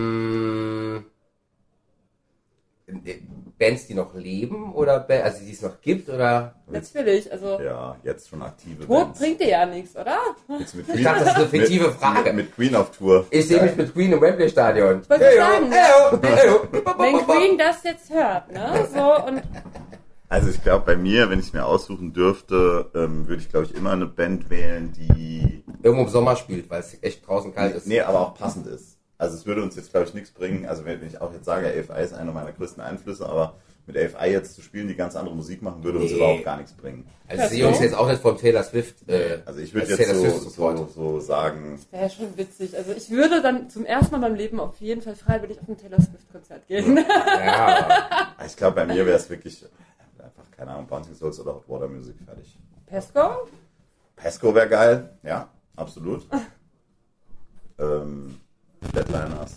Bands, die noch leben oder also die es noch gibt oder? Natürlich, also. Ja, jetzt schon aktive Tod Bands. bringt dir ja nichts, oder? Jetzt mit Ich dachte, das ist eine fiktive Frage. Mit Queen auf Tour. Ich sehe mich mit Queen im Wembley-Stadion. Ich wollte sagen, wenn Queen das jetzt hört, ne? So, und Also ich glaube, bei mir, wenn ich es mir aussuchen dürfte, würde ich, glaube ich, immer eine Band wählen, die irgendwo im Sommer spielt, weil es echt draußen kalt ist. Nee, aber auch passend ist. Also es würde uns jetzt, glaube ich, nichts bringen. Also wenn ich auch jetzt sage, AFI ist einer meiner größten Einflüsse, aber mit AFI jetzt zu spielen, die ganz andere Musik machen, würde uns überhaupt gar nichts bringen. Also ich sehe uns jetzt auch nicht von Taylor Swift. Also ich würde jetzt so sagen. Das wäre schon witzig. Also ich würde dann zum ersten Mal in meinem Leben auf jeden Fall freiwillig auf ein Taylor Swift Konzert gehen. Ja. Ich glaube, bei mir wäre es wirklich einfach, keine Ahnung, Bouncing Souls oder Hot Water Music, fertig. Pesco? Pesco wäre geil, ja, absolut. Deadliners.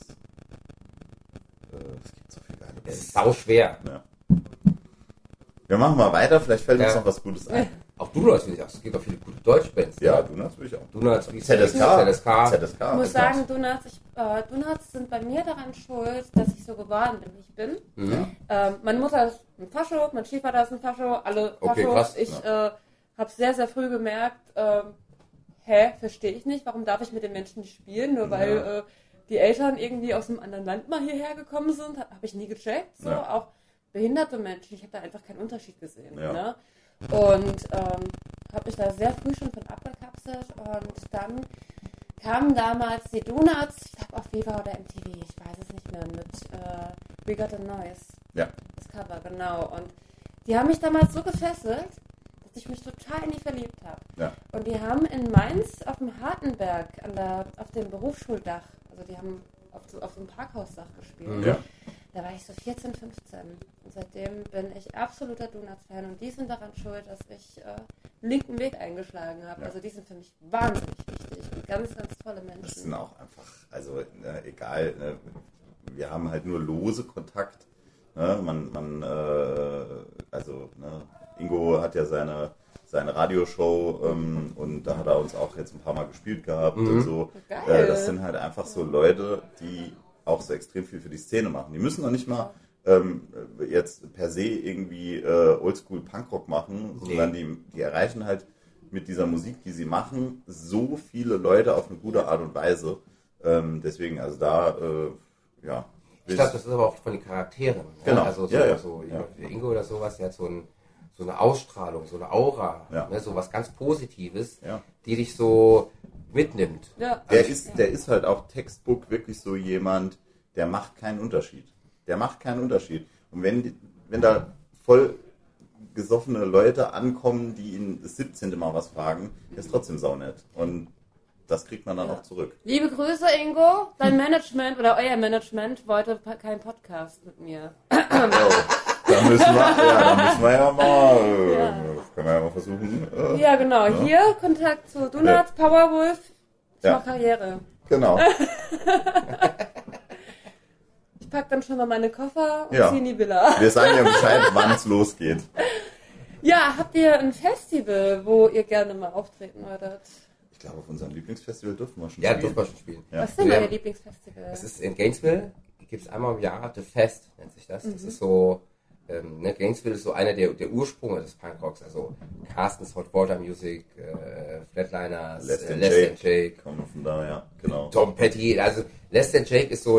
Es gibt so viele geile Es Bands. ist sau schwer. Ja. Wir machen mal weiter, vielleicht fällt uns noch was Gutes ein. Auch Donuts finde ich auch. Es gibt auch viele gute Deutschbands. Ja, Donuts würde ich auch. Donuts, ZSK. Ich muss sagen, Donuts sind bei mir daran schuld, dass ich so geworden bin, wie ich bin. Mhm. Meine Mutter ist ein Fascho, mein Stiefvater ist ein Fascho, alle Faschos. Okay, krass. Ich habe sehr, sehr früh gemerkt, verstehe ich nicht, warum darf ich mit den Menschen nicht spielen, nur weil die Eltern irgendwie aus einem anderen Land mal hierher gekommen sind, habe ich nie gecheckt. So. Auch behinderte Menschen, ich habe da einfach keinen Unterschied gesehen. Ja. Ne? Und habe mich da sehr früh schon von abgekapselt und dann kamen damals die Donuts, ich glaube auf Viva oder MTV, ich weiß es nicht mehr, mit We Got a Noise. Ja. Das Cover, genau. Und die haben mich damals so gefesselt, dass ich mich total in die verliebt habe. Ja. Und die haben in Mainz auf dem Hartenberg, auf dem Berufsschuldach, also die haben auf so einem Parkhausdach gespielt. Ja. Da war ich so 14, 15. Und seitdem bin ich absoluter Donuts-Fan. Und die sind daran schuld, dass ich einen linken Weg eingeschlagen habe. Ja. Also die sind für mich wahnsinnig wichtig. Und ganz, ganz tolle Menschen. Das sind auch einfach, also egal, wir haben halt nur lose Kontakt. Ne? Ingo hat ja seine Radioshow und da hat er uns auch jetzt ein paar Mal gespielt gehabt und so. Geil. Das sind halt einfach so Leute, die auch so extrem viel für die Szene machen. Die müssen noch nicht mal jetzt per se irgendwie Oldschool Punkrock machen, sondern die erreichen halt mit dieser Musik, die sie machen, so viele Leute auf eine gute Art und Weise. Deswegen, also da, Ich glaube, das ist aber auch von den Charakteren. Genau. Also Ingo oder sowas, der hat so eine Ausstrahlung, so eine Aura, so was ganz Positives, die dich so mitnimmt. Ja. Der ist halt auch Textbook wirklich so jemand, der macht keinen Unterschied. Der macht keinen Unterschied. Und wenn da voll gesoffene Leute ankommen, die ihn das 17. Mal was fragen, ist trotzdem saunett. Und das kriegt man dann auch zurück. Liebe Grüße, Ingo. Dein Management oder euer Management wollte keinen Podcast mit mir. Da müssen wir ja mal, können wir ja mal versuchen. Ja, genau. Ja. Hier Kontakt zu Donuts, Powerwolf. Ich Ja. mache Karriere. Genau. Ich pack dann schon mal meine Koffer und Ja. ziehe in die Villa. Wir sagen ja Bescheid, wann es losgeht. Ja, habt ihr ein Festival, wo ihr gerne mal auftreten würdet? Ich glaube, auf unserem Lieblingsfestival dürfen wir schon Ja, spielen. dürfen wir schon spielen. Ja. Was ist denn Ja. euer Lieblingsfestival? Es ist in Gainesville, gibt es einmal im Jahr The Fest, nennt sich das. Das ist so, Gainesville ist so einer der Ursprünge des Punkrocks, also Carstens Hot Water Music, Flatliners, Less Than Jake, Kommen von da, ja, genau. Tom Petty, also Less Than Jake ist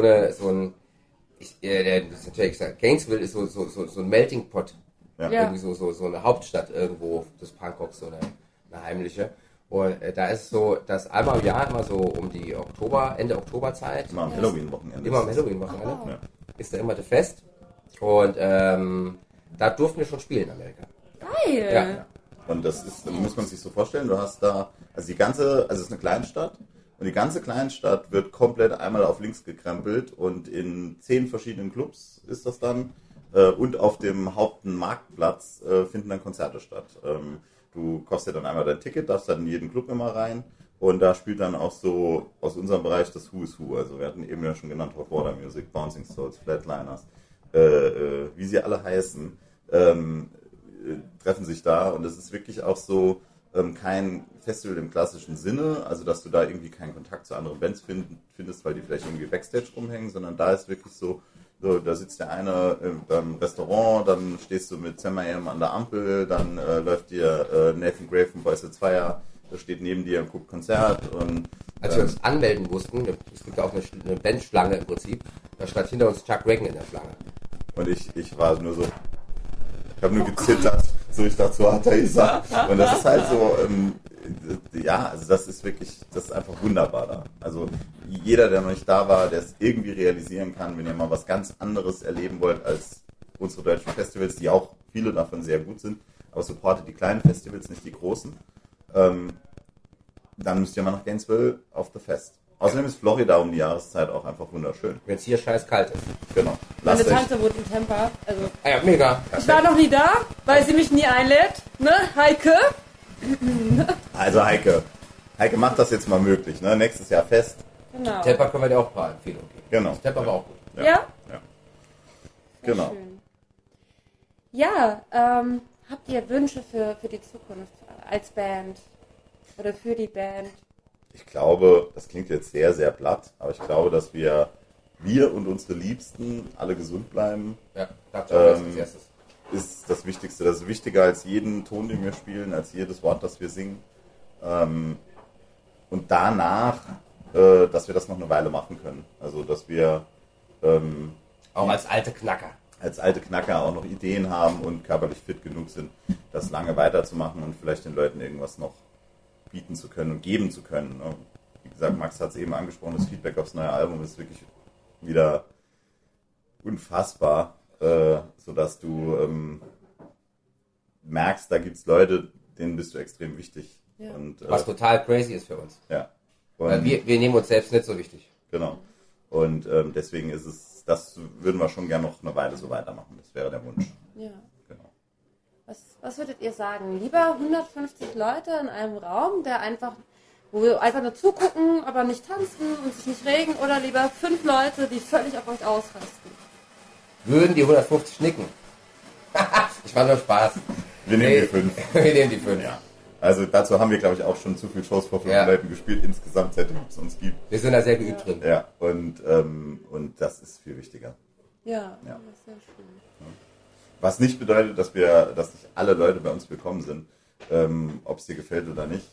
Gainesville ist so ein Melting Pot. Ja. Ja. Irgendwie so eine Hauptstadt irgendwo des Punkrocks, so eine heimliche. Und da ist es so, dass einmal im Jahr, immer so um die Ende Oktoberzeit, Immer am Halloween-Wochenende. immer am Halloween-Wochenende, Oh. Ja. ist da immer das Fest. Und da durften wir schon spielen in Amerika. Geil! Ja. Und das ist, muss man sich so vorstellen, du hast da, also es ist eine Kleinstadt und die ganze Kleinstadt wird komplett einmal auf links gekrempelt und in 10 verschiedenen Clubs ist das dann und auf dem Hauptmarktplatz finden dann Konzerte statt. Du kaufst ja dann einmal dein Ticket, darfst dann in jeden Club immer rein und da spielt dann auch so aus unserem Bereich das Who is Who. Also wir hatten eben ja schon genannt Hot Water Music, Bouncing Souls, Flatliners, wie sie alle heißen, treffen sich da und es ist wirklich auch so kein Festival im klassischen Sinne, also dass du da irgendwie keinen Kontakt zu anderen Bands findest, weil die vielleicht irgendwie Backstage rumhängen, sondern da ist wirklich so, da sitzt der eine beim Restaurant, dann stehst du mit Sam I Am an der Ampel, dann läuft dir Nathan Gray von Boys at Fire, der steht neben dir und guckt Konzert und Als wir uns anmelden mussten, es gibt ja auch eine Bandschlange im Prinzip, da stand hinter uns Chuck Reagan in der Schlange. und ich war nur so, ich habe nur gezittert, so ich dachte, so hat er gesagt. Und das ist halt so, ja, also das ist wirklich, das ist einfach wunderbar da. Also jeder, der noch nicht da war, der es irgendwie realisieren kann, wenn ihr mal was ganz anderes erleben wollt als unsere deutschen Festivals, die auch viele davon sehr gut sind, aber supportet die kleinen Festivals, nicht die großen, dann müsst ihr mal nach Gainesville auf The Fest. Außerdem ist Florida um die Jahreszeit auch einfach wunderschön. Wenn es hier scheiß kalt ist. Genau. Meine Lasst euch, Tante wohnt in Tampa. Also, Ah ja, mega. ich war noch nie da, weil sie mich nie einlädt. Ne, Heike? also Heike macht das jetzt mal möglich, ne? Nächstes Jahr Fest. Genau. Tampa können wir dir auch ein paar Empfehlungen geben. Genau. Tampa war auch gut. Ja? Ja. Sehr Genau. schön. Ja, habt ihr Wünsche für die Zukunft als Band? Oder für die Band? Ich glaube, das klingt jetzt sehr, sehr platt, aber ich glaube, dass wir und unsere Liebsten alle gesund bleiben, Ja, dachte ich als erstes. ist das Wichtigste. Das ist wichtiger als jeden Ton, den wir spielen, als jedes Wort, das wir singen. Und danach, dass wir das noch eine Weile machen können. Also, dass wir Auch als alte Knacker. als alte Knacker auch noch Ideen haben und körperlich fit genug sind, das lange weiterzumachen und vielleicht den Leuten irgendwas noch bieten zu können und geben zu können. Ne? Wie gesagt, Max hat es eben angesprochen, das Feedback aufs neue Album ist wirklich wieder unfassbar, sodass du merkst, da gibt es Leute, denen bist du extrem wichtig. Ja. Und, Was total crazy ist für uns. ja. Weil Und, wir nehmen uns selbst nicht so wichtig. genau. Und deswegen ist es, das würden wir schon gerne noch eine Weile so weitermachen. Das wäre der Wunsch. Ja. Genau. Was würdet ihr sagen? Lieber 150 Leute in einem Raum, wo wir einfach nur zugucken, aber nicht tanzen und sich nicht regen, oder lieber 5 Leute, die völlig auf euch ausrasten? Würden die 150 nicken? Ich war nur Spaß. Wir nehmen die 5. Wir nehmen die 5. Ja. Also dazu haben wir, glaube ich, auch schon zu viele Shows vor 5 Ja. Leuten gespielt, insgesamt, seitdem es uns gibt. Wir sind da sehr geübt drin. Ja, und das ist viel wichtiger. Ja, Ja. das ist sehr schön. Was nicht bedeutet, dass nicht alle Leute bei uns willkommen sind. Ob es dir gefällt oder nicht,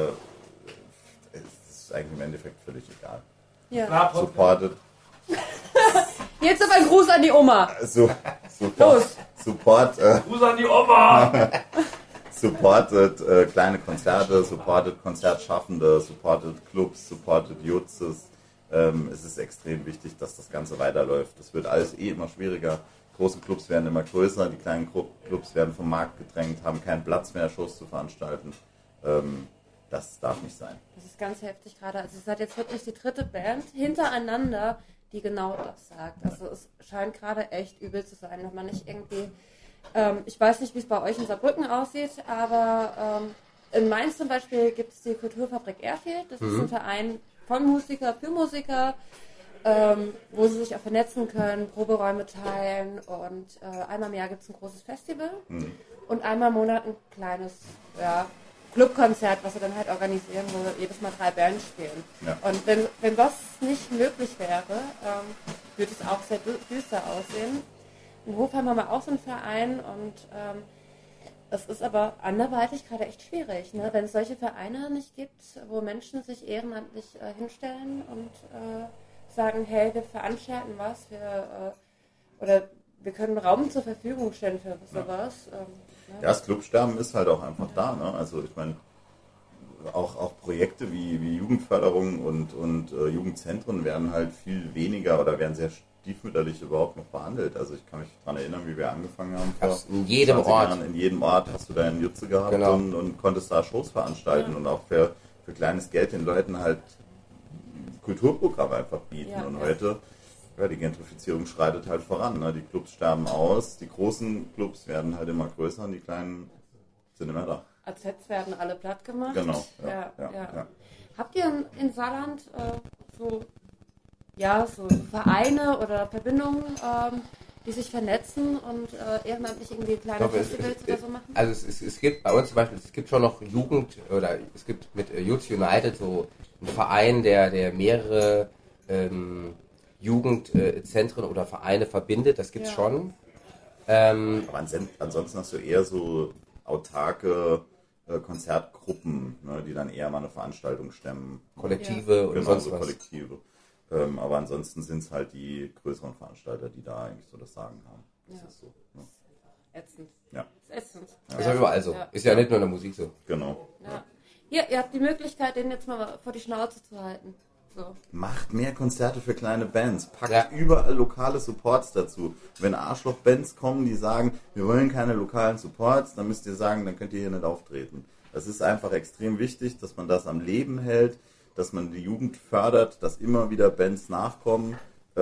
ist eigentlich im Endeffekt völlig egal. Ja. Supportet, Jetzt aber ein Gruß an die Oma. support, Gruß an die Oma! supportet kleine Konzerte, supportet Konzertschaffende, supportet Clubs, supportet Jutzes. Es ist extrem wichtig, dass das Ganze weiterläuft. Das wird alles immer schwieriger. Große Clubs werden immer größer, die kleinen Clubs werden vom Markt gedrängt, haben keinen Platz mehr, Shows zu veranstalten. Das darf nicht sein. Das ist ganz heftig gerade. Also es hat jetzt wirklich die 3. Band hintereinander, die genau das sagt. Also es scheint gerade echt übel zu sein, wenn man nicht irgendwie, ich weiß nicht, wie es bei euch in Saarbrücken aussieht, aber in Mainz zum Beispiel gibt es die Kulturfabrik Erfeld. Das ist ein Verein von Musiker für Musiker, wo sie sich auch vernetzen können, Proberäume teilen und einmal im Jahr gibt es ein großes Festival und einmal im Monat ein kleines Clubkonzert, was sie dann halt organisieren, wo jedes Mal 3 Bands spielen. Ja. Und wenn das nicht möglich wäre, würde es auch sehr düster aussehen. In Hofheim haben wir auch so einen Verein und es ist aber anderweitig gerade echt schwierig, ne? Wenn es solche Vereine nicht gibt, wo Menschen sich ehrenamtlich hinstellen und sagen, hey, wir veranstalten was, oder wir können Raum zur Verfügung stellen für sowas. Ja, das Clubsterben ist halt auch einfach da. Ne? Also ich meine, auch Projekte wie Jugendförderung und Jugendzentren werden halt viel weniger oder werden sehr stiefmütterlich überhaupt noch behandelt. Also ich kann mich daran erinnern, wie wir angefangen haben. In jedem Ort. Jahren. In jedem Ort hast du deinen Jutze gehabt und konntest da Shows veranstalten und auch für kleines Geld den Leuten halt Kulturprogramme einfach bieten. Und heute, die Gentrifizierung schreitet halt voran. Ne? Die Clubs sterben aus, die großen Clubs werden halt immer größer und die kleinen sind immer da. AZs werden alle platt gemacht. Genau. Ja. Habt ihr in Saarland so Vereine oder Verbindungen, die sich vernetzen und ehrenamtlich irgendwie kleine Festivals oder so machen? Also es gibt bei uns zum Beispiel, es gibt schon noch es gibt mit Youth United so einen Verein, der mehrere Jugendzentren oder Vereine verbindet, das gibt's schon. Aber ansonsten hast du eher so autarke Konzertgruppen, ne, die dann eher mal eine Veranstaltung stemmen. Kollektive und sonst was. Kollektive. Aber ansonsten sind es halt die größeren Veranstalter, die da eigentlich so das Sagen haben. Das ist so. Ne? Ätzend. Ja. Das ist ätzend. Das ist ja überall so. Ist ja nicht nur in der Musik so. Genau. Ja. Hier, ihr habt die Möglichkeit, den jetzt mal vor die Schnauze zu halten. So. Macht mehr Konzerte für kleine Bands. Packt überall lokale Supports dazu. Wenn Arschloch-Bands kommen, die sagen, wir wollen keine lokalen Supports, dann müsst ihr sagen, dann könnt ihr hier nicht auftreten. Das ist einfach extrem wichtig, dass man das am Leben hält, dass man die Jugend fördert, dass immer wieder Bands nachkommen.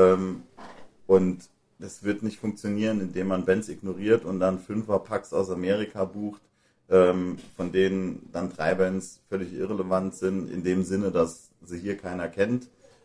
Und das wird nicht funktionieren, indem man Bands ignoriert und dann 5er-Packs aus Amerika bucht, von denen dann 3 Bands völlig irrelevant sind, in dem Sinne, dass sie hier keiner kennt.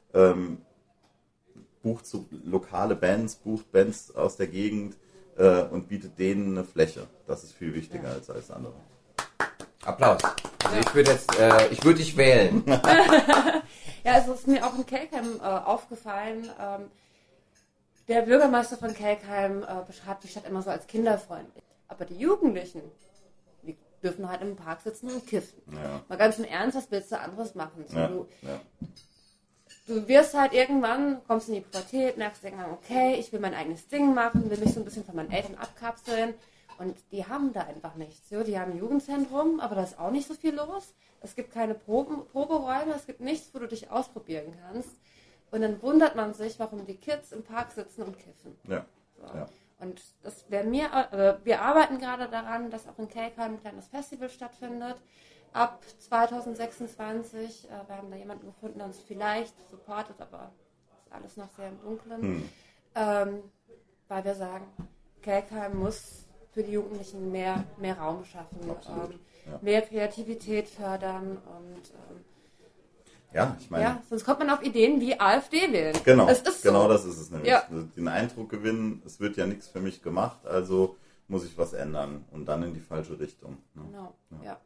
Bucht so lokale Bands, bucht Bands aus der Gegend und bietet denen eine Fläche. Das ist viel wichtiger als alles andere. Applaus. Also ich würde dich wählen. Ja, also ist mir auch in Kelkheim aufgefallen. Der Bürgermeister von Kelkheim beschreibt die Stadt immer so als kinderfreundlich. Aber die Jugendlichen, die dürfen halt im Park sitzen und kiffen. Ja. Mal ganz im Ernst, was willst du anderes machen? So, du wirst halt irgendwann, kommst in die Pubertät, merkst irgendwann, okay, ich will mein eigenes Ding machen, will mich so ein bisschen von meinen Eltern abkapseln. Und die haben da einfach nichts. So, die haben ein Jugendzentrum, aber da ist auch nicht so viel los. Es gibt keine Proberäume, es gibt nichts, wo du dich ausprobieren kannst. Und dann wundert man sich, warum die Kids im Park sitzen und kiffen. Ja. So. Ja. Und das wäre wir arbeiten gerade daran, dass auch in Kelkheim ein kleines Festival stattfindet. Ab 2026. Wir haben da jemanden gefunden, der uns vielleicht supportet, aber ist alles noch sehr im Dunkeln. Weil wir sagen, Kelkheim muss für die Jugendlichen mehr Raum schaffen, mehr Kreativität fördern und ich meine... sonst kommt man auf Ideen wie AfD wählen. Genau, es ist genau so. Das ist es nämlich. Den Eindruck gewinnen, es wird ja nichts für mich gemacht, also muss ich was ändern und dann in die falsche Richtung. Ne? Genau, ja.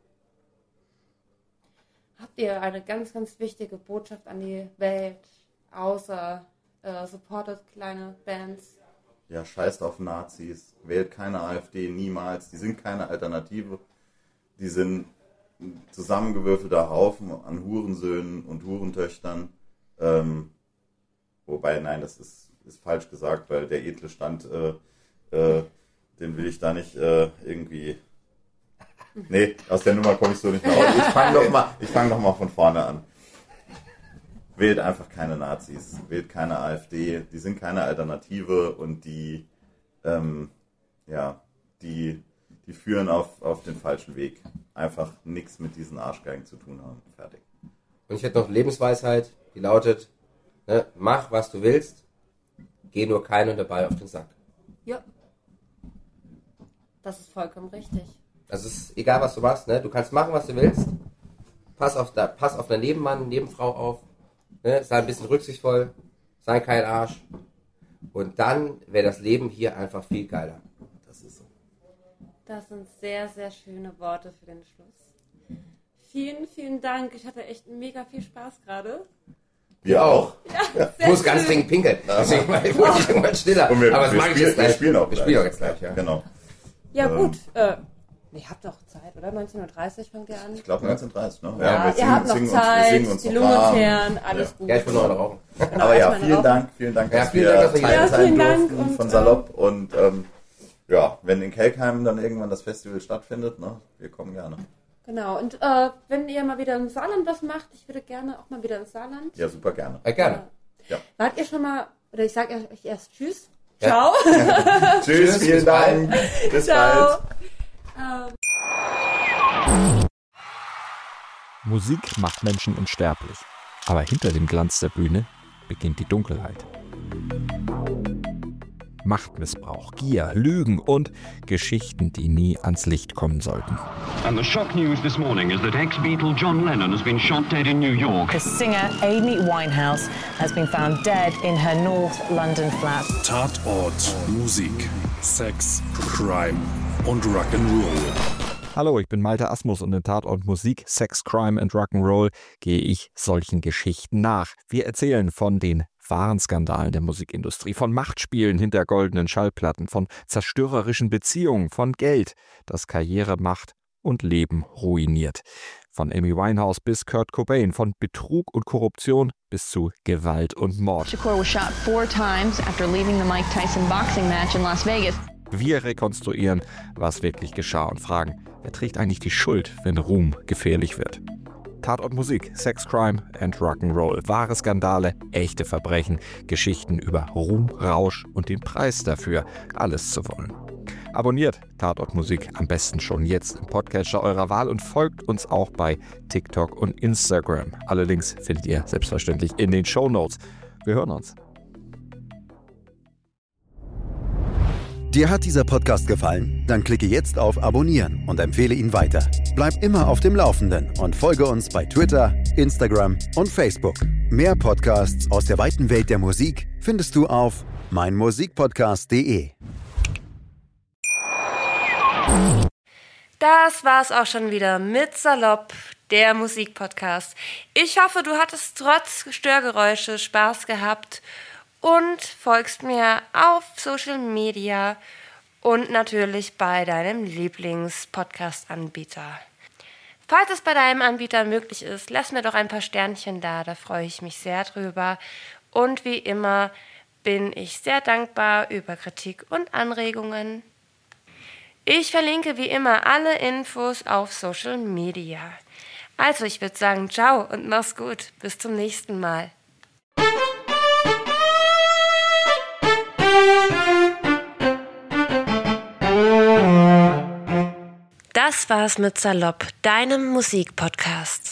Habt ihr eine ganz, ganz wichtige Botschaft an die Welt, außer supportet kleine Bands? Ja, scheißt auf Nazis, wählt keine AfD, niemals. Die sind keine Alternative. Die sind ein zusammengewürfelter Haufen an Hurensöhnen und Hurentöchtern. Wobei, nein, das ist falsch gesagt, weil der edle Stand, den will ich da nicht irgendwie... Nee, aus der Nummer komme ich so nicht mehr raus. Ich fang noch mal von vorne an. Wählt einfach keine Nazis, wählt keine AfD, die sind keine Alternative und die führen auf den falschen Weg. Einfach nichts mit diesen Arschgeigen zu tun haben. Fertig. Und ich hätte noch Lebensweisheit, die lautet, ne, mach was du willst, geh nur keinem dabei auf den Sack. Ja. Das ist vollkommen richtig. Das ist egal, was du machst, ne? Du kannst machen, was du willst. Pass auf deinen Nebenmann, Nebenfrau auf. Ne? Sei ein bisschen rücksichtsvoll. Sei kein Arsch. Und dann wäre das Leben hier einfach viel geiler. Das ist so. Das sind sehr, sehr schöne Worte für den Schluss. Vielen, vielen Dank. Ich hatte echt mega viel Spaß gerade. Wir auch. Ja, Ich muss ganz dringend pinkeln. Deswegen war ich irgendwann stiller. Und wir spielen auch Wir spielen auch jetzt gleich, ja. Genau. Ja, gut. Ihr habt doch Zeit, oder? 19.30 Uhr fangt ihr an? Ich glaube 19:30, ne? Ja, wir ihr habt noch Zeit, uns die noch Lunge warm. zehren, alles gut. Ja, ich will noch rauchen. Genau, Aber ja, erstmal vielen rauchen. Dank, dass vielen wir Dank, dass wir hier Teil sind. sein vielen Dank durften und, von Salopp. Und ja, wenn in Kelkheim dann irgendwann das Festival stattfindet, ne, wir kommen gerne. Genau, und wenn ihr mal wieder im Saarland was macht, ich würde gerne auch mal wieder ins Saarland. Ja, super gerne. Ja, gerne. Ja. Wart ihr schon mal, oder ich sage euch erst Tschüss. Ja. Ciao. Tschüss, vielen bis Dank. Bis Ciao. bald. Musik macht Menschen unsterblich. Aber hinter dem Glanz der Bühne beginnt die Dunkelheit. Machtmissbrauch, Gier, Lügen und Geschichten, die nie ans Licht kommen sollten. And the shock news this morning is that ex-Beatle John Lennon has been shot dead in New York. The singer Amy Winehouse has been found dead in her North London flat. Tatort, Musik, Sex, Crime und Rock'n'Roll. Hallo, ich bin Malte Asmus und in Tatort Musik, Sex, Crime and Rock'n'Roll gehe ich solchen Geschichten nach. Wir erzählen von den wahren Skandalen der Musikindustrie, von Machtspielen hinter goldenen Schallplatten, von zerstörerischen Beziehungen, von Geld, das Karriere, Macht und Leben ruiniert. Von Amy Winehouse bis Kurt Cobain, von Betrug und Korruption bis zu Gewalt und Mord. Shakur was shot 4 times after leaving the Mike Tyson boxing match in Las Vegas. Wir rekonstruieren, was wirklich geschah und fragen, wer trägt eigentlich die Schuld, wenn Ruhm gefährlich wird? Tatort Musik, Sex, Crime and Rock'n'Roll. Wahre Skandale, echte Verbrechen, Geschichten über Ruhm, Rausch und den Preis dafür, alles zu wollen. Abonniert Tatort Musik am besten schon jetzt im Podcatcher eurer Wahl und folgt uns auch bei TikTok und Instagram. Alle Links findet ihr selbstverständlich in den Shownotes. Wir hören uns. Dir hat dieser Podcast gefallen? Dann klicke jetzt auf Abonnieren und empfehle ihn weiter. Bleib immer auf dem Laufenden und folge uns bei Twitter, Instagram und Facebook. Mehr Podcasts aus der weiten Welt der Musik findest du auf meinmusikpodcast.de. Das war's auch schon wieder mit Salopp, der Musikpodcast. Ich hoffe, du hattest trotz Störgeräusche Spaß gehabt und folgst mir auf Social Media und natürlich bei deinem Lieblings-Podcast-Anbieter. Falls es bei deinem Anbieter möglich ist, lass mir doch ein paar Sternchen da freue ich mich sehr drüber. Und wie immer bin ich sehr dankbar über Kritik und Anregungen. Ich verlinke wie immer alle Infos auf Social Media. Also ich würde sagen, ciao und mach's gut. Bis zum nächsten Mal. Das war's mit Salopp, deinem Musikpodcast.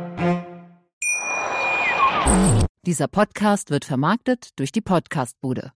Dieser Podcast wird vermarktet durch die Podcastbude.